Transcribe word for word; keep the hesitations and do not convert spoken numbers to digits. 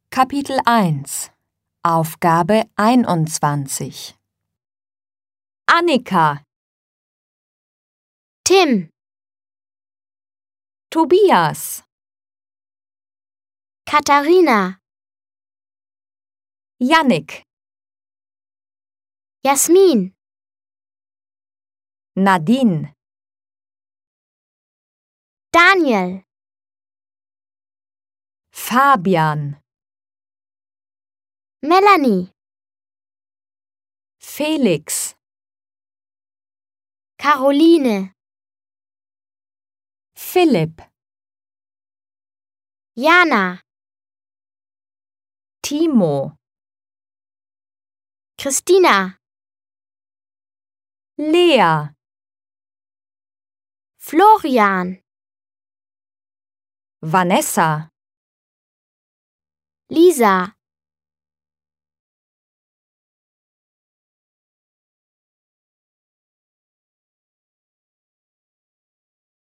Kapitel eins Aufgabe einundzwanzig Annika, Tim, Tobias, Katharina, Jannik, Jasmin, Nadine, Daniel, Fabian, Melanie, Felix, Caroline, Philipp, Jana, Timo, Christina, Lea, Florian, Vanessa, Lisa,